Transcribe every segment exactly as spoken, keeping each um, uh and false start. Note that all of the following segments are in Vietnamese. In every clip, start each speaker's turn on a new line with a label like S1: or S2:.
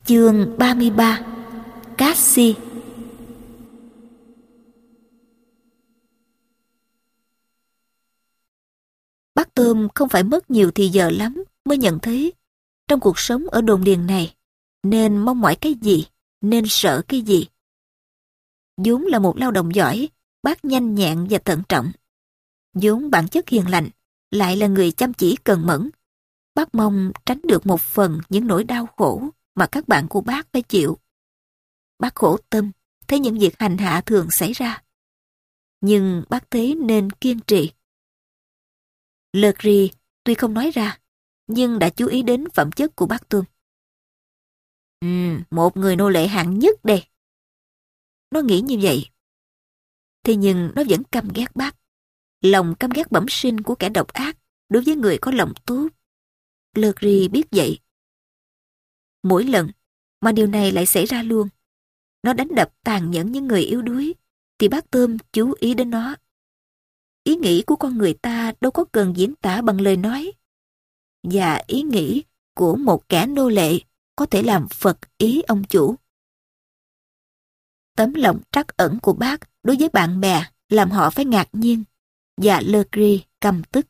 S1: Chương ba mươi ba. Cassie. Bác Tôm không phải mất nhiều thì giờ lắm mới nhận thấy trong cuộc sống ở đồn điền này nên mong mỏi cái gì, nên sợ cái gì. vốn là một lao động giỏi, bác nhanh nhẹn và thận trọng. vốn bản chất hiền lành, lại là người chăm chỉ cần mẫn. Bác mong tránh được một phần những nỗi đau khổ mà các bạn của bác phải chịu. Bác khổ tâm thấy những việc hành hạ thường xảy ra. Nhưng bác thấy nên kiên trì. Legri tuy không nói ra, nhưng đã chú ý đến phẩm chất của bác Tôm. Ừ, một người nô lệ hạng nhất đây. Nó nghĩ như vậy. Thế nhưng nó vẫn căm ghét bác. Lòng căm ghét bẩm sinh của kẻ độc ác đối với người có lòng tốt. Legri biết vậy. Mỗi lần mà điều này lại xảy ra luôn, nó đánh đập tàn nhẫn những người yếu đuối, thì bác Tôm chú ý đến nó. Ý nghĩ của con người ta đâu có cần diễn tả bằng lời nói. Và ý nghĩ của một kẻ nô lệ có thể làm phật ý ông chủ. Tấm lòng trắc ẩn của bác đối với bạn bè làm họ phải ngạc nhiên, và Legri căm tức.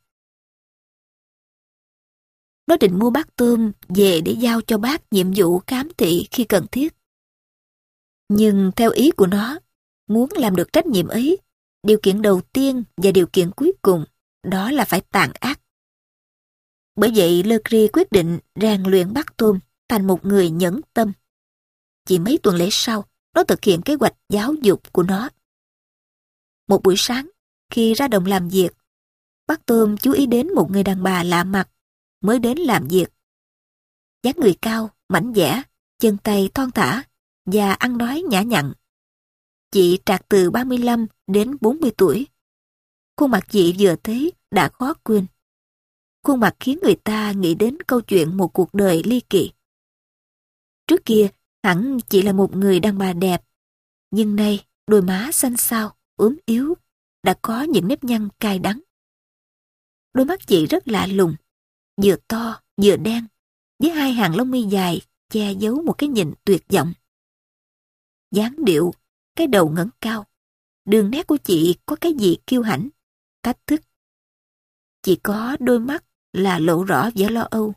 S1: Nó định mua bác Tôm về để giao cho bác nhiệm vụ khám thị khi cần thiết. Nhưng theo ý của nó, muốn làm được trách nhiệm ấy, điều kiện đầu tiên và điều kiện cuối cùng đó là phải tàn ác. Bởi vậy Legri quyết định rèn luyện bác Tôm thành một người nhẫn tâm. Chỉ mấy tuần lễ sau, nó thực hiện kế hoạch giáo dục của nó. Một buổi sáng, khi ra đồng làm việc, bác Tôm chú ý đến một người đàn bà lạ mặt mới đến làm việc. Dáng người cao, mảnh dẻ, chân tay thon thả và ăn nói nhã nhặn. Chị trạc từ ba mươi lăm đến bốn mươi tuổi. Khuôn mặt chị vừa thấy đã khó quên. Khuôn mặt khiến người ta nghĩ đến câu chuyện một cuộc đời ly kỳ. Trước kia, hẳn chị là một người đàn bà đẹp, nhưng nay đôi má xanh xao, ốm yếu, đã có những nếp nhăn cay đắng. Đôi mắt chị rất lạ lùng, vừa to vừa đen, với hai hàng lông mi dài che giấu một cái nhìn tuyệt vọng. Dáng điệu, cái đầu ngẩng cao, đường nét của chị có cái gì kiêu hãnh, thách thức. Chỉ có đôi mắt là lộ rõ vẻ lo âu.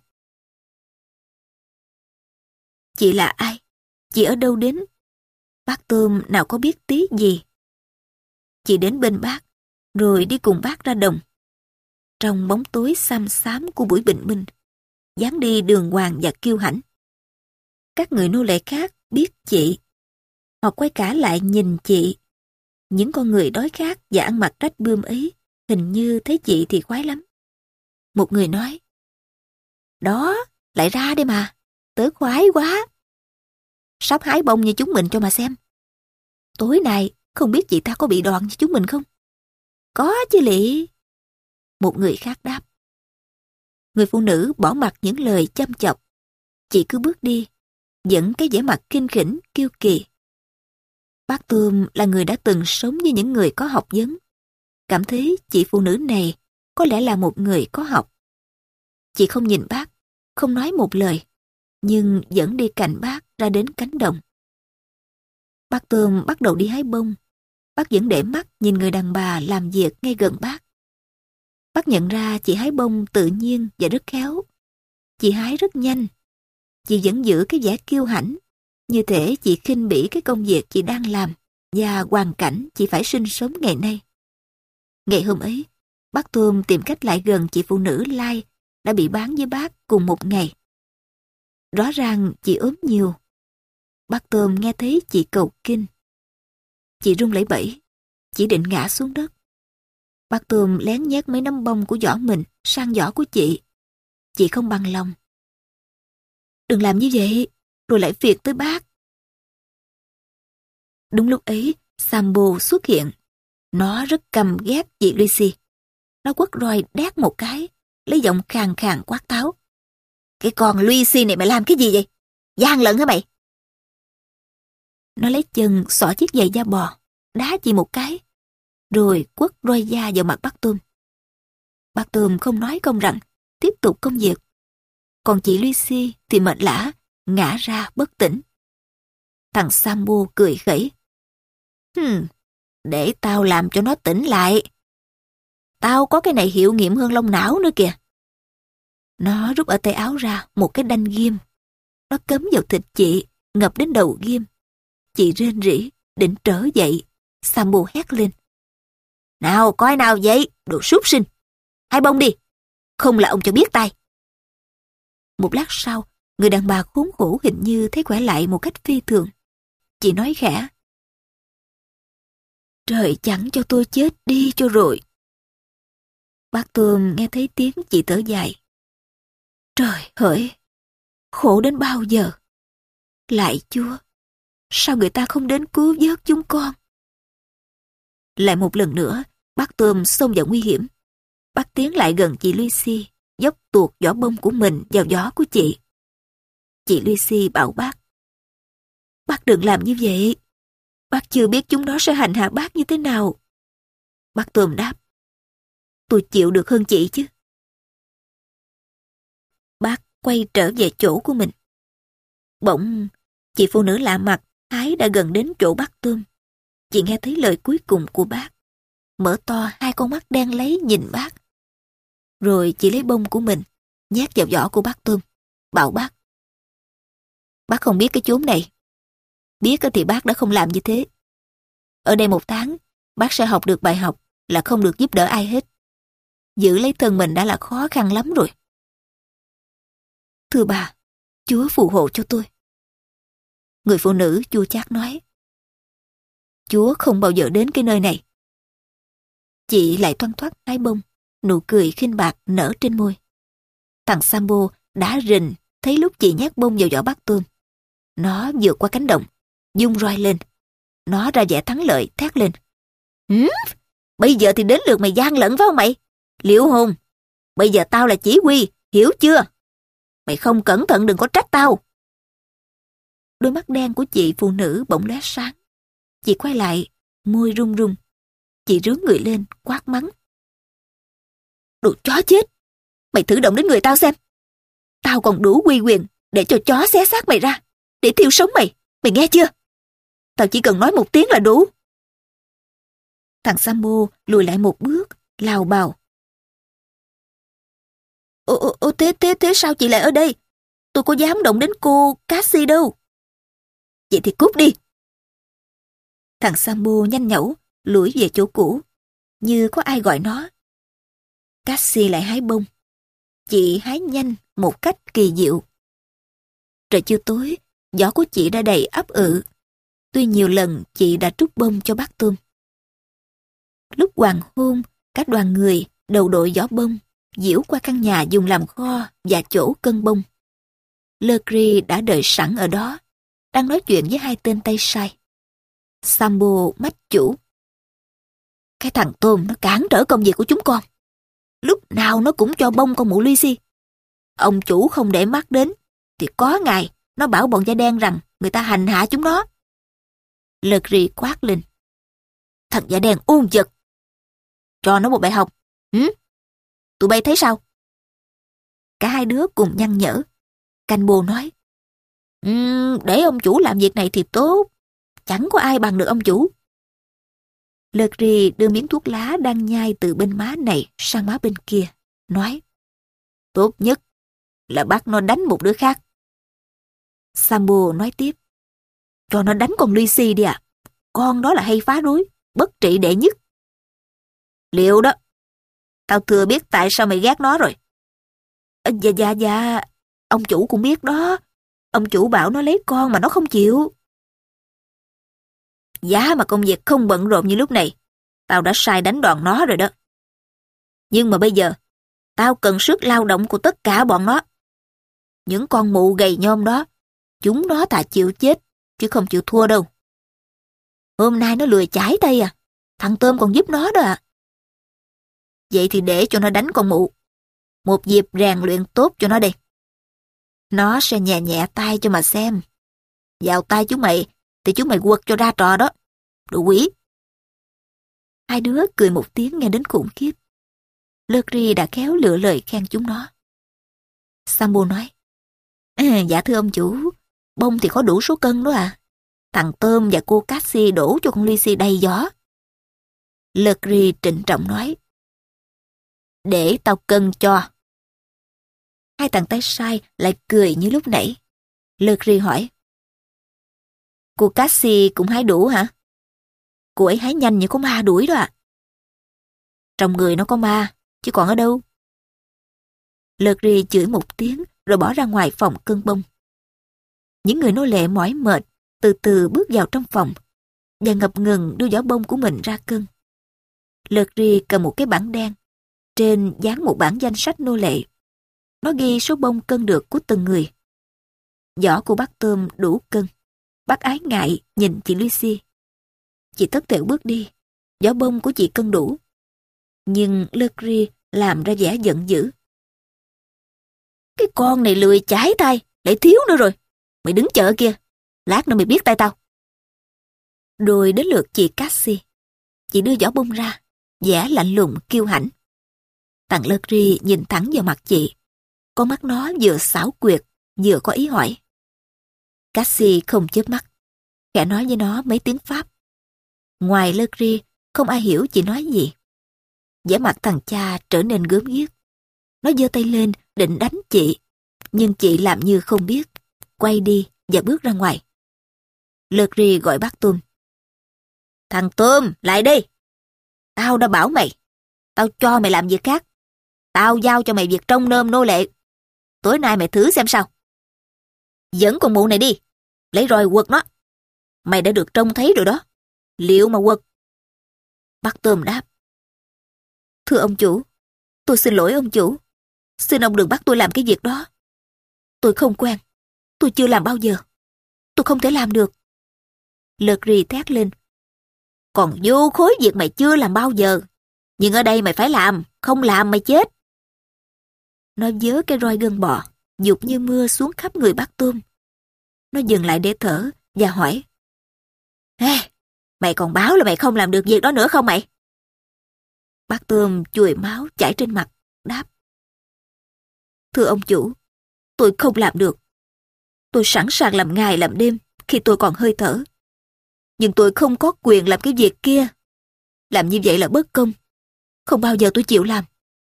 S1: Chị là ai? Chị ở đâu đến? Bác Tôm nào có biết tí gì. Chị đến bên bác, rồi đi cùng bác ra đồng. Trong bóng tối xăm xám của buổi bình minh, dáng đi đường hoàng và kiêu hãnh. Các người nô lệ khác biết chị. Họ quay cả lại nhìn chị. Những con người đói khát và ăn mặc rách bươm ấy hình như thấy chị thì khoái lắm. Một người nói: Đó, lại ra đây mà, tớ khoái quá. Sắp hái bông như chúng mình cho mà xem. Tối nay không biết chị ta có bị đòn như chúng mình không? Có chứ lị. Một người khác đáp. Người phụ nữ bỏ mặc những lời chăm chọc. Chị cứ bước đi, vẫn cái vẻ mặt kinh khỉnh, kiêu kỳ. Bác Tôm là người đã từng sống với những người có học vấn. Cảm thấy chị phụ nữ này có lẽ là một người có học. Chị không nhìn bác, không nói một lời, nhưng vẫn đi cạnh bác ra đến cánh đồng. Bác Tôm bắt đầu đi hái bông. Bác vẫn để mắt nhìn người đàn bà làm việc ngay gần bác. Bác nhận ra chị hái bông tự nhiên và rất khéo. Chị hái rất nhanh. Chị vẫn giữ cái vẻ kiêu hãnh, như thể chị khinh bỉ cái công việc chị đang làm và hoàn cảnh chị phải sinh sống ngày nay. Ngày hôm ấy, bác Tôm tìm cách lại gần chị phụ nữ Lai đã bị bán với bác cùng một ngày. Rõ ràng chị ốm nhiều. Bác Tôm nghe thấy chị cầu kinh. Chị run lẩy bẩy, chị định ngã xuống đất. Bác Tôm lén nhét mấy nắm bông của giỏ mình sang giỏ của chị. Chị không bằng lòng. Đừng làm như vậy, rồi lại phiền tới bác. Đúng lúc ấy, Sambo xuất hiện. Nó rất căm ghét chị Lucy. Nó quất roi đét một cái, lấy giọng khàn khàn quát tháo. Cái con Lucy này mày làm cái gì vậy? Gian lận hả mày? Nó lấy chân xỏ chiếc giày da bò, đá chị một cái, rồi quất roi da vào mặt bác Tôm. Bác Tôm không nói không rằng, tiếp tục công việc. Còn chị Lucy thì mệt lả, ngã ra bất tỉnh. Thằng Sambo cười khẩy. Hừm, để tao làm cho nó tỉnh lại. Tao có cái này hiệu nghiệm hơn lông não nữa kìa. Nó rút ở tay áo ra một cái đanh ghim. Nó cắm vào thịt chị, ngập đến đầu ghim. Chị rên rỉ, định trở dậy. Sambo hét lên. Nào, coi nào vậy, đồ súc sinh. Hai bông đi, không là ông cho biết tay. Một lát sau, người đàn bà khốn khổ hình như thấy khỏe lại một cách phi thường. Chị nói khẽ. Trời chẳng cho tôi chết đi cho rồi. Bác Tôm nghe thấy tiếng chị thở dài. Trời hỡi, khổ đến bao giờ? Lạy Chúa, sao người ta không đến cứu vớt chúng con? Lại một lần nữa, bác Tôm xông vào nguy hiểm. Bác tiến lại gần chị Lucy, dốc tuột vỏ bông của mình vào gió của chị. Chị Lucy bảo bác. Bác đừng làm như vậy. Bác chưa biết chúng nó sẽ hành hạ bác như thế nào. Bác Tôm đáp. Tôi chịu được hơn chị chứ. Bác quay trở về chỗ của mình. Bỗng, chị phụ nữ lạ mặt, Ái đã gần đến chỗ bác Tôm. Chị nghe thấy lời cuối cùng của bác. Mở to hai con mắt đen lấy nhìn bác. Rồi chị lấy bông của mình, nhét vào giỏ của bác Tôm, bảo bác. Bác không biết cái chốn này. Biết thì bác đã không làm như thế. Ở đây một tháng, bác sẽ học được bài học là không được giúp đỡ ai hết. Giữ lấy thân mình đã là khó khăn lắm rồi. Thưa bà, Chúa phù hộ cho tôi. Người phụ nữ chua chát nói. Chúa không bao giờ đến cái nơi này. Chị lại thoăn thoắt hái bông, nụ cười khinh bạc nở trên môi. Thằng Sambo đã rình thấy lúc chị nhét bông vào giỏ bác Tôm. Nó vượt qua cánh đồng, dung roi lên. Nó ra vẻ thắng lợi, thét lên. Hửm? Bây giờ thì đến lượt mày gian lận phải không mày? Liệu hồn, bây giờ tao là chỉ huy, hiểu chưa? Mày không cẩn thận đừng có trách tao. Đôi mắt đen của chị phụ nữ bỗng lóe sáng. Chị quay lại, môi run run. Chị rướn người lên, quát mắng. Đồ chó chết! Mày thử động đến người tao xem. Tao còn đủ uy quyền để cho chó xé xác mày ra, để thiêu sống mày. Mày nghe chưa? Tao chỉ cần nói một tiếng là đủ. Thằng Sambo lùi lại một bước, lào bào. Ồ, ồ, ồ thế, thế, thế sao chị lại ở đây? Tôi có dám động đến cô Cassie đâu. Vậy thì cút đi. Thằng Sambo nhanh nhẩu, lủi về chỗ cũ, như có ai gọi nó. Cassie lại hái bông. Chị hái nhanh một cách kỳ diệu. Trời chưa tối, giỏ của chị đã đầy ắp ự. Tuy nhiều lần chị đã trút bông cho bác Tôm. Lúc hoàng hôn, các đoàn người đầu đội giỏ bông diễu qua căn nhà dùng làm kho và chỗ cân bông. Legree đã đợi sẵn ở đó, đang nói chuyện với hai tên tay sai. Sambo mách chủ. Cái thằng Tôm nó cản trở công việc của chúng con. Lúc nào nó cũng cho bông con mụ Lucy. Ông chủ không để mắt đến, thì có ngày nó bảo bọn da đen rằng người ta hành hạ chúng nó. Legree quát lên. Thằng da đen ôn vật. Cho nó một bài học. Hử? Tụi bay thấy sao? Cả hai đứa cùng nhăn nhở. Canh-bô nói. Um, để ông chủ làm việc này thì tốt. Chẳng có ai bằng được ông chủ. Legree đưa miếng thuốc lá đang nhai từ bên má này sang má bên kia. Nói. Tốt nhất là bắt nó đánh một đứa khác. Sambo nói tiếp. Cho nó đánh con Lucy đi à. Con đó là hay phá rối, bất trị đệ nhất. Liệu đó. Tao thừa biết tại sao mày ghét nó rồi. À, dạ dạ dạ. Ông chủ cũng biết đó. Ông chủ bảo nó lấy con mà nó không chịu. Giá mà công việc không bận rộn như lúc này, tao đã sai đánh đòn nó rồi đó. Nhưng mà bây giờ, tao cần sức lao động của tất cả bọn nó. Những con mụ gầy nhom đó, chúng nó thà chịu chết, chứ không chịu thua đâu. Hôm nay nó lười chải tay à, thằng Tôm còn giúp nó đó à. Vậy thì để cho nó đánh con mụ. Một dịp rèn luyện tốt cho nó đây. Nó sẽ nhẹ nhẹ tay cho mà xem. Vào tay chúng mày, thì chúng mày quật cho ra trò đó. Đồ quỷ. Hai đứa cười một tiếng nghe đến khủng khiếp. Legree đã khéo lựa lời khen chúng nó. Sambo nói. À, dạ thưa ông chủ, Bông thì có đủ số cân đó à. Thằng Tôm và cô Cassie đổ cho con Lucy đầy gió. Legri trịnh trọng nói. Để tao cân cho. Hai thằng tay sai lại cười như lúc nãy. Legri hỏi. Cô Cassie cũng hái đủ hả? Cô ấy hái nhanh như có ma đuổi đó à. Trong người nó có ma, chứ còn ở đâu. Legri chửi một tiếng rồi bỏ ra ngoài phòng cân bông. Những người nô lệ mỏi mệt từ từ bước vào trong phòng và ngập ngừng đưa giỏ bông của mình ra cân. Legri cầm một cái bảng đen, trên dán một bản danh sách nô lệ. Nó ghi số bông cân được của từng người. Giỏ của bác Tôm đủ cân. Bác ái ngại nhìn chị Lucy. Chị tất tễu bước đi. Giỏ bông của chị cân đủ. Nhưng Legri làm ra vẻ giận dữ. Cái con này lười chải tay, lại thiếu nữa rồi. Mày đứng chợ kia, lát nữa mày biết tay tao. Rồi đến lượt chị Cassie. Chị đưa giỏ bông ra, vẻ lạnh lùng kiêu hãnh. Thằng Legri nhìn thẳng vào mặt chị. Con mắt nó vừa xảo quyệt, vừa có ý hỏi. Cassie không chớp mắt, khẽ nói với nó mấy tiếng Pháp. Ngoài Legri, không ai hiểu chị nói gì. Vẻ mặt thằng cha trở nên gớm ghiếc. Nó giơ tay lên định đánh chị, nhưng chị làm như không biết, quay đi và bước ra ngoài. Legri gọi bác Tôm. Thằng Tôm, lại đây. Tao đã bảo mày, tao cho mày làm việc khác. Tao giao cho mày việc trông nom nô lệ. Tối nay mày thử xem sao. Dẫn con mụ này đi, lấy roi quật nó. Mày đã được trông thấy rồi đó. Liệu mà quật? Bác Tôm đáp. Thưa ông chủ, tôi xin lỗi ông chủ. Xin ông đừng bắt tôi làm cái việc đó. Tôi không quen. Tôi chưa làm bao giờ. Tôi không thể làm được. Legri thét lên. Còn vô khối việc mày chưa làm bao giờ. Nhưng ở đây mày phải làm. Không làm mày chết. Nó vớ cái roi gân bò, dục như mưa xuống khắp người bác Tôm. Nó dừng lại để thở và hỏi. Ê, mày còn báo là mày không làm được việc đó nữa không mày? Bác Tôm chùi máu chảy trên mặt, đáp. Thưa ông chủ, tôi không làm được. Tôi sẵn sàng làm ngày làm đêm khi tôi còn hơi thở. Nhưng tôi không có quyền làm cái việc kia. Làm như vậy là bất công. Không bao giờ tôi chịu làm.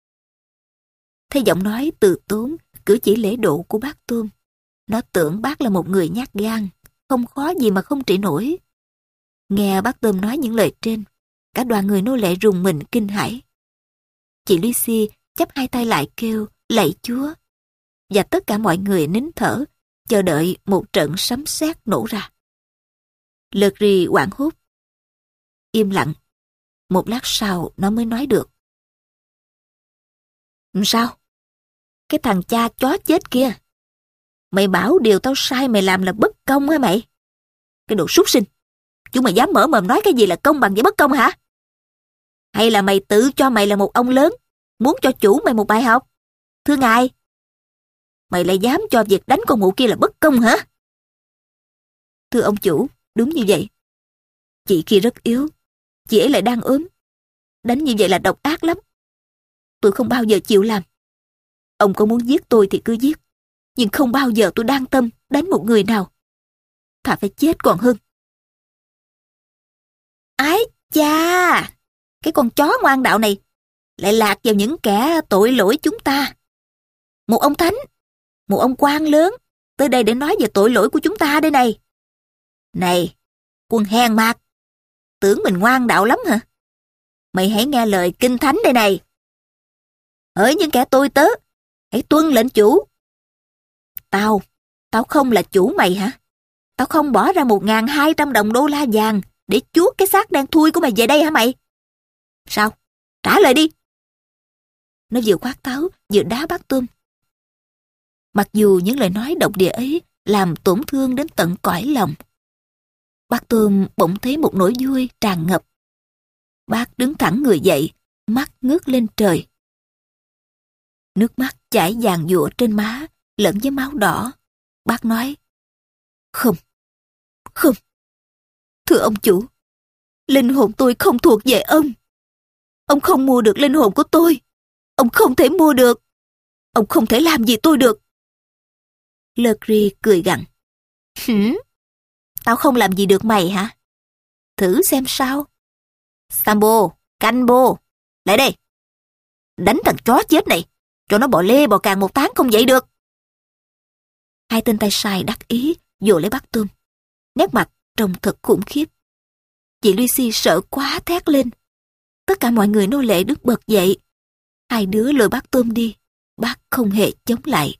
S1: Thấy giọng nói từ tốn, cử chỉ lễ độ của bác Tôm, nó tưởng bác là một người nhát gan, không khó gì mà không trị nổi. Nghe bác Tôm nói những lời trên, cả đoàn người nô lệ rùng mình kinh hãi. Chị Lucy chắp hai tay lại kêu lạy Chúa, và tất cả mọi người nín thở, chờ đợi một trận sấm sét nổ ra. Legri hoảng hốt. Im lặng. Một lát sau nó mới nói được. Sao? Cái thằng cha chó chết kia. Mày bảo điều tao sai mày làm là bất công hả mày? Cái đồ súc sinh. Chúng mày dám mở mồm nói cái gì là công bằng với bất công hả? Hay là mày tự cho mày là một ông lớn, muốn cho chủ mày một bài học? Thưa ngài, mày lại dám cho việc đánh con mụ kia là bất công hả? Thưa ông chủ, đúng như vậy. Chị kia rất yếu, chị ấy lại đang ốm. Đánh như vậy là độc ác lắm. Tôi không bao giờ chịu làm. Ông có muốn giết tôi thì cứ giết, nhưng không bao giờ tôi đang tâm đánh một người nào. Thà phải chết còn hơn. Ái cha, cái con chó ngoan đạo này lại lạc vào những kẻ tội lỗi chúng ta. Một ông thánh, một ông quan lớn tới đây để nói về tội lỗi của chúng ta đây này. Này, quân hèn mạt, tưởng mình ngoan đạo lắm hả? Mày hãy nghe lời kinh thánh đây này. Hỡi những kẻ tôi tớ, hãy tuân lệnh chủ. Tao, tao không là chủ mày hả? Tao không bỏ ra một ngàn hai trăm đồng đô la vàng để chuốt cái xác đang thui của mày về đây hả mày? Sao? Trả lời đi. Nó vừa quát tháo, vừa đá bác Tôm. Mặc dù những lời nói độc địa ấy làm tổn thương đến tận cõi lòng, bác Tôm bỗng thấy một nỗi vui tràn ngập. Bác đứng thẳng người dậy, mắt ngước lên trời. Nước mắt chảy vàng giụa trên má, lẫn với máu đỏ. Bác nói, không, không. Thưa ông chủ, linh hồn tôi không thuộc về ông. Ông không mua được linh hồn của tôi. Ông không thể mua được. Ông không thể làm gì tôi được. Legri cười gằn. Hử? Tao không làm gì được mày hả? Thử xem sao. Sambo, Canbo, lại đây. Đánh thằng chó chết này, cho nó bò lê bò càng một tháng không dậy được. Hai tên tay sai đắc ý, vồ lấy bác tôm. Nét mặt trông thật khủng khiếp. Chị Lucy sợ quá thét lên. Tất cả mọi người nô lệ đứng bật dậy. Hai đứa lôi bác tôm đi, bác không hề chống lại.